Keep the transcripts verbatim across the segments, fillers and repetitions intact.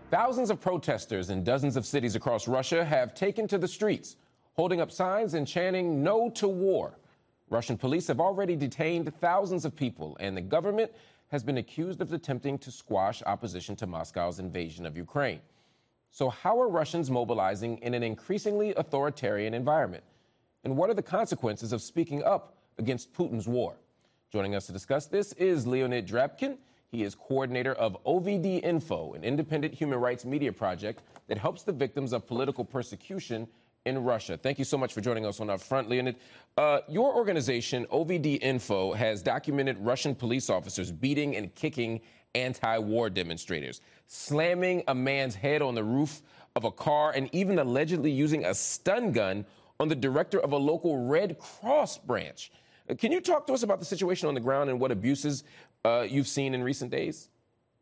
Thousands of protesters in dozens of cities across Russia have taken to the streets, holding up signs and chanting "No to war." Russian police have already detained thousands of people, and the government has been accused of attempting to squash opposition to Moscow's invasion of Ukraine. So how are Russians mobilizing in an increasingly authoritarian environment? And what are the consequences of speaking up against Putin's war? Joining us to discuss this is Leonid Drabkin. He is coordinator of O V D Info, an independent human rights media project that helps the victims of political persecution in Russia. Thank you so much for joining us on Up Front, Leonid. Uh, your organization, O V D Info, has documented Russian police officers beating and kicking anti-war demonstrators, slamming a man's head on the roof of a car, and even allegedly using a stun gun on the director of a local Red Cross branch. Uh, can you talk to us about the situation on the ground and what abuses uh, you've seen in recent days?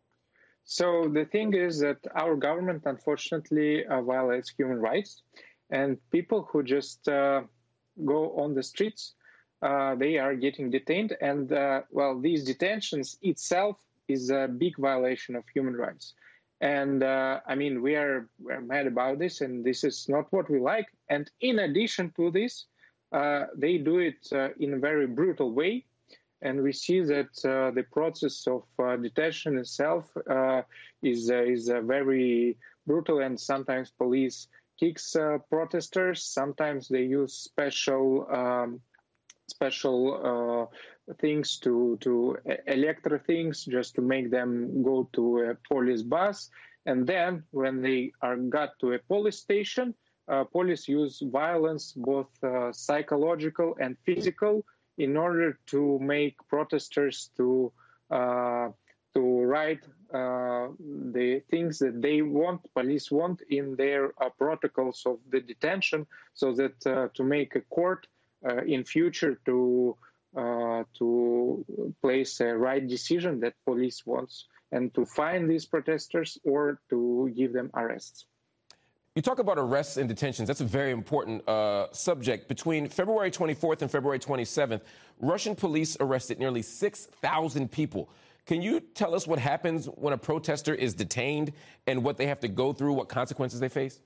So the thing is that our government, unfortunately, uh, violates human rights. And people who just uh, go on the streets, uh, they are getting detained. And, uh, well, these detentions itself is a big violation of human rights. And, uh, I mean, we are we're mad about this, and this is not what we like. And in addition to this, uh, they do it uh, in a very brutal way. And we see that uh, the process of uh, detention itself uh, is, uh, is uh, very brutal, and sometimes police kicks uh, protesters. Sometimes they use special um, special uh, things to to electro things just to make them go to a police bus. And then when they are got to a police station, uh, police use violence, both uh, psychological and physical, in order to make protesters to uh, to write uh, the things that they want, police want, in their uh, protocols of the detention, so that uh, to make a court uh, in future to uh, to place a right decision that police wants, and to fine these protesters or to give them arrests. You talk about arrests and detentions. That's a very important uh, subject. Between February twenty-fourth and February twenty-seventh, Russian police arrested nearly six thousand people. Can you tell us what happens when a protester is detained and what they have to go through, what consequences they face?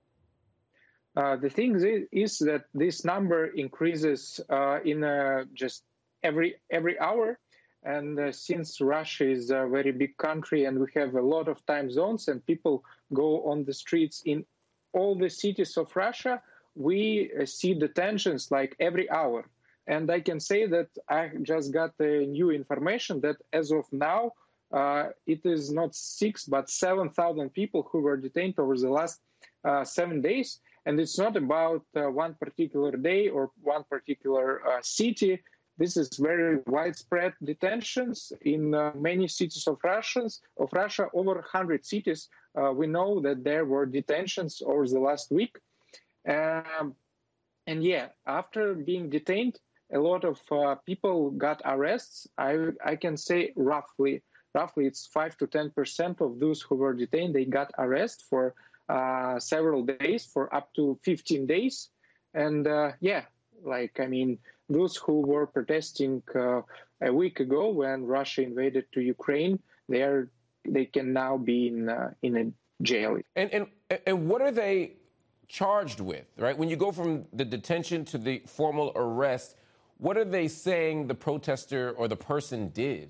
Uh, the thing is, is that this number increases uh, in uh, just every every hour. And uh, since Russia is a very big country and we have a lot of time zones and people go on the streets in all the cities of Russia, we uh, see detentions like every hour. And I can say that I just got uh, new information that as of now, uh, it is not six, but seven thousand people who were detained over the last uh, seven days. And it's not about uh, one particular day or one particular uh, city. This is very widespread detentions in uh, many cities of Russians, of Russia, over one hundred cities. Uh, we know that there were detentions over the last week. Um, and yeah, after being detained, a lot of uh, people got arrests. I, I can say roughly, roughly it's five to ten percent of those who were detained, they got arrested for uh, several days, for up to fifteen days. And uh, yeah, like, I mean, those who were protesting uh, a week ago when Russia invaded to Ukraine, they are they can now be in uh, in a jail. And and and what are they charged with? Right, when you go from the detention to the formal arrest, what are they saying the protester or the person did?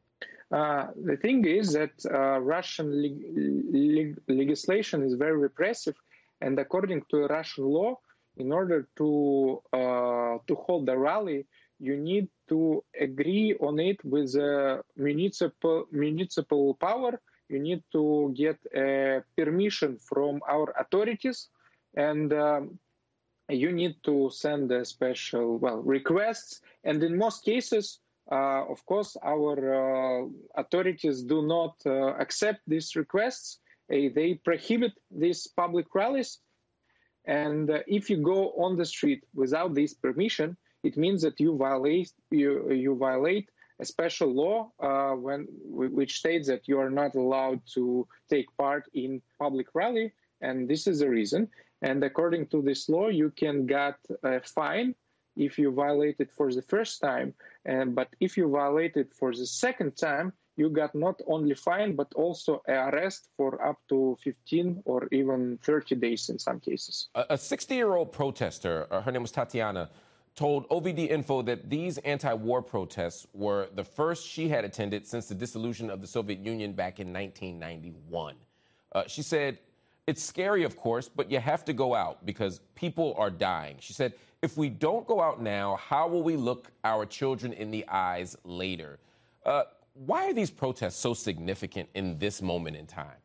Uh, the thing is that uh, Russian leg- leg- legislation is very repressive, and according to Russian law, in order to uh, to hold a rally, you need to agree on it with a municipal municipal power. You need to get a permission from our authorities, and um, you need to send a special well requests. And in most cases, uh, of course, our uh, authorities do not uh, accept these requests. Uh, they prohibit these public rallies. And uh, if you go on the street without this permission, it means that you violate you you violate a special law uh, when which states that you are not allowed to take part in public rally, and this is the reason. And according to this law, you can get a fine if you violate it for the first time. And but if you violate it for the second time, you got not only fine but also arrest for up to fifteen or even thirty days in some cases. A sixty-year-old protester, uh, her name was Tatiana, told O V D Info that these anti-war protests were the first she had attended since the dissolution of the Soviet Union back in nineteen ninety-one. Uh, she said, it's scary, of course, but you have to go out because people are dying. She said, if we don't go out now, how will we look our children in the eyes later? Uh, why are these protests so significant in this moment in time?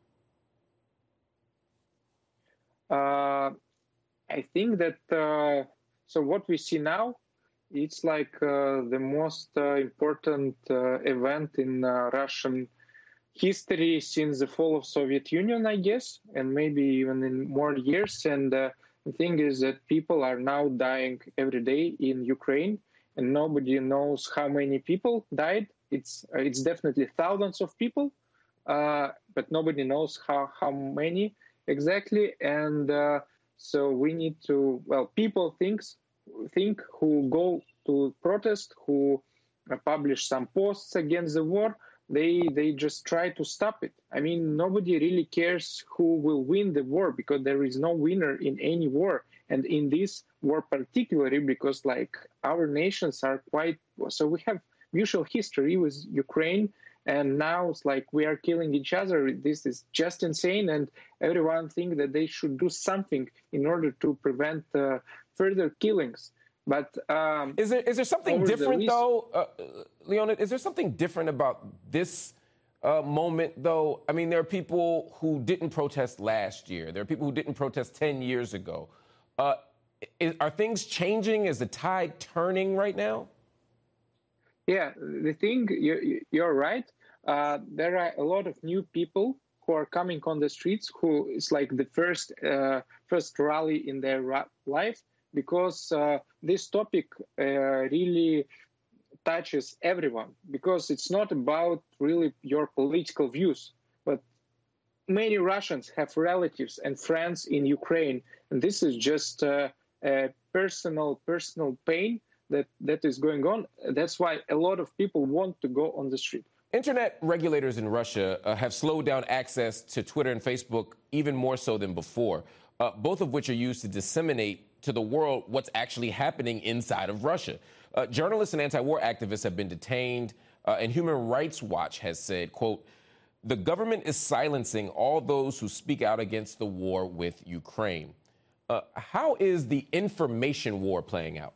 Uh, I think that, uh, so what we see now, it's like uh, the most uh, important uh, event in uh, Russian history since the fall of Soviet Union, I guess, and maybe even in more years. And uh, the thing is that people are now dying every day in Ukraine, and nobody knows how many people died. It's uh, it's definitely thousands of people, uh, but nobody knows how, how many exactly. And uh, so we need to, well, people thinks, think who go to protest, who uh, publish some posts against the war, They they just try to stop it. I mean, nobody really cares who will win the war because there is no winner in any war. And in this war particularly, because like our nations are quite, so we have mutual history with Ukraine, and now it's like we are killing each other. This is just insane. And everyone thinks that they should do something in order to prevent uh, further killings. But um, is there is there something different, the though, uh, Leonid? Is there something different about this uh, moment, though? I mean, there are people who didn't protest last year. There are people who didn't protest ten years ago. Uh, is, are things changing? Is the tide turning right now? Yeah, the thing, you, you're right. Uh, there are a lot of new people who are coming on the streets, who is like the first uh, first rally in their life. Because uh, this topic uh, really touches everyone, because it's not about really your political views, but many Russians have relatives and friends in Ukraine, and this is just uh, a personal, personal pain that, that is going on. That's why a lot of people want to go on the street. Internet regulators in Russia uh, have slowed down access to Twitter and Facebook even more so than before, uh, both of which are used to disseminate to the world what's actually happening inside of Russia. Uh, journalists and anti-war activists have been detained, uh, and Human Rights Watch has said, quote, the government is silencing all those who speak out against the war with Ukraine. Uh, how is the information war playing out?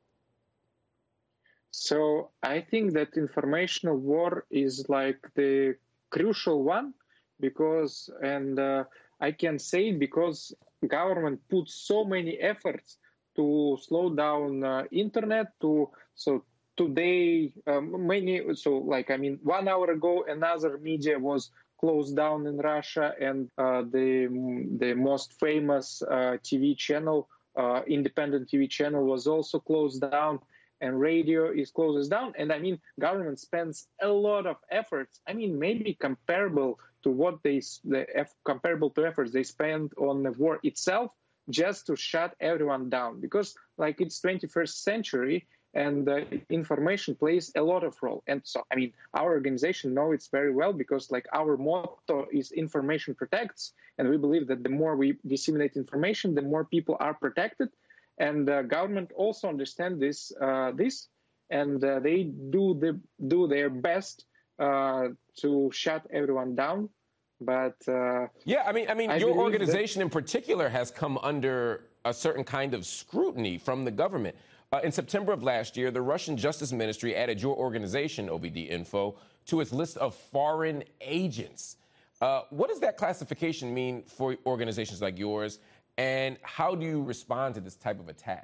So I think that informational war is like the crucial one, because, and uh, I can say because government puts so many efforts to slow down uh, internet. To so today, um, many so like I mean, one hour ago, another media was closed down in Russia, and uh, the the most famous uh, T V channel, uh, independent T V channel, was also closed down, and radio is closed down. And I mean, government spends a lot of efforts. I mean, maybe comparable to what they the comparable to efforts they spend on the war itself, just to shut everyone down. Because like it's twenty-first century, and uh, information plays a lot of role. And so, I mean, our organization know it's very well, because like our motto is information protects, and we believe that the more we disseminate information, the more people are protected. And the uh, government also understand this, uh, this, and uh, they do the do their best uh, to shut everyone down. But uh, yeah, I mean, I mean, I your organization that... in particular has come under a certain kind of scrutiny from the government. Uh, in September of last year, the Russian Justice Ministry added your organization, O V D Info, to its list of foreign agents. Uh, what does that classification mean for organizations like yours? And how do you respond to this type of attack?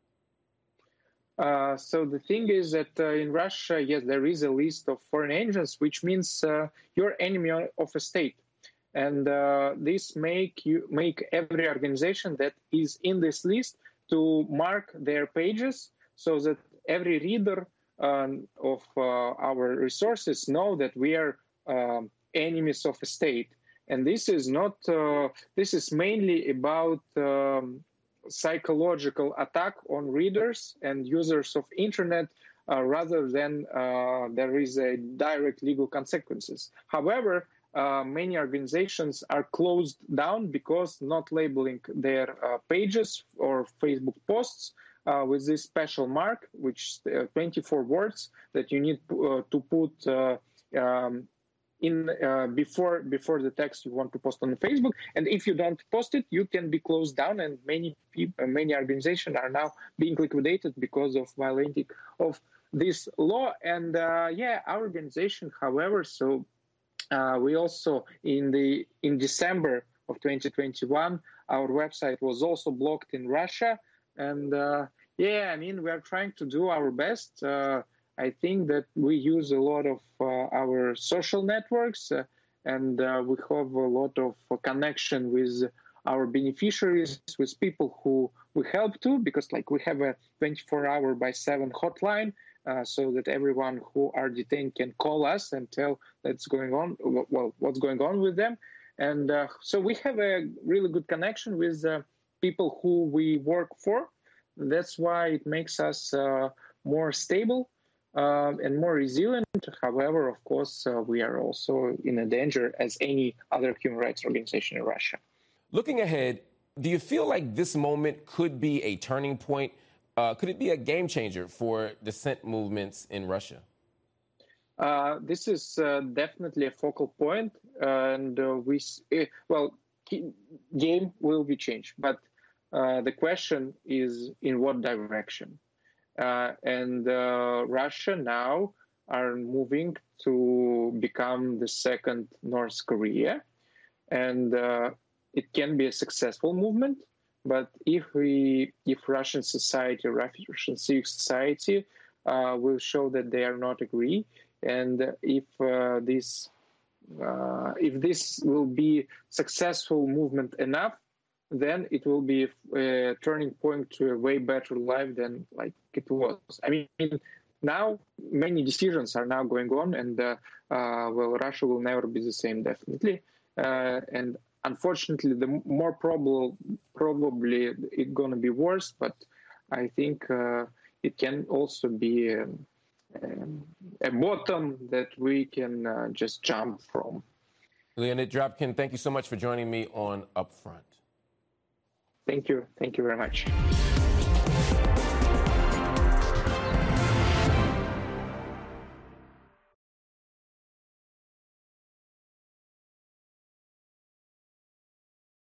Uh, so the thing is that uh, in Russia, yes, there is a list of foreign agents, which means uh, you're enemy of a state. And uh, this make you make every organization that is in this list to mark their pages, so that every reader um, of uh, our resources know that we are um, enemies of a state. And this is not, uh, this is mainly about um, psychological attack on readers and users of internet uh, rather than uh, there is a direct legal consequences. However, uh, many organizations are closed down because not labeling their uh, pages or Facebook posts uh, with this special mark, which uh, twenty-four words that you need uh, to put uh, um, in uh, before before the text you want to post on Facebook, and if you don't post it, you can be closed down. And many people, many organizations are now being liquidated because of violating of this law. And uh, yeah, our organization, however, so uh, we also in the in December of twenty twenty-one, our website was also blocked in Russia, and uh, yeah, I mean we are trying to do our best. Uh, I think that we use a lot of uh, our social networks uh, and uh, we have a lot of uh, connection with our beneficiaries, with people who we help to, because like we have a twenty-four hour by seven hotline uh, so that everyone who are detained can call us and tell that's going on, well, what's going on with them. And uh, so we have a really good connection with uh, people who we work for. That's why it makes us uh, more stable. Um, and more resilient. However, of course, uh, we are also in a danger as any other human rights organization in Russia. Looking ahead, do you feel like this moment could be a turning point? Uh, could it be a game changer for dissent movements in Russia? Uh, this is uh, definitely a focal point, and uh, we uh, well, game will be changed, but uh, the question is in what direction. Uh, and uh, Russia now are moving to become the second North Korea. And uh, it can be a successful movement. But if we, if Russian society, Russian civic society uh, will show that they are not agree, and if uh, this, uh, if this will be successful movement enough, then it will be a turning point to a way better life than like it was. I mean, now many decisions are now going on, and uh, uh, well, Russia will never be the same, definitely. Uh, and unfortunately, the more probable, probably it's going to be worse. But I think uh, it can also be a, a bottom that we can uh, just jump from. Leonid Drobkin, thank you so much for joining me on Upfront. Thank you. Thank you very much.